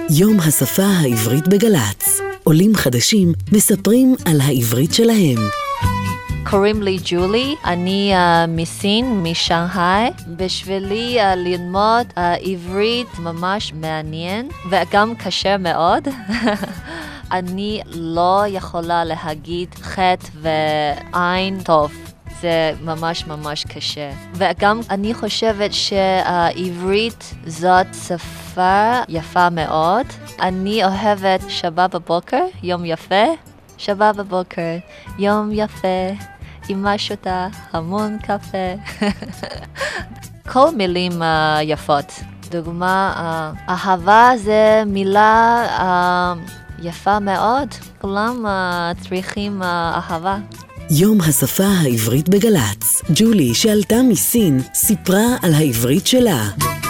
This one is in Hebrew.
יום השפה העברית בגלץ. עולים חדשים מספרים על העברית שלהם. קוראים לי ג'ולי, אני מסין, משנגחאי. בשבילי ללמוד עברית ממש מעניין וגם קשה מאוד. אני לא יכולה להגיד חטא ועין טוב. זה ממש ממש קשה. וגם אני חושבת שהעברית זאת שפה יפה מאוד. אני אוהבת שבת בבוקר, יום יפה. שבת בבוקר, יום יפה. אמא שותה המון קפה. כל מילים יפות. דוגמה, אהבה זה מילה יפה מאוד. כולם צריכים אהבה. יום השפה העברית בגלץ. ג'ולי שעלתה מסין סיפרה על העברית שלה.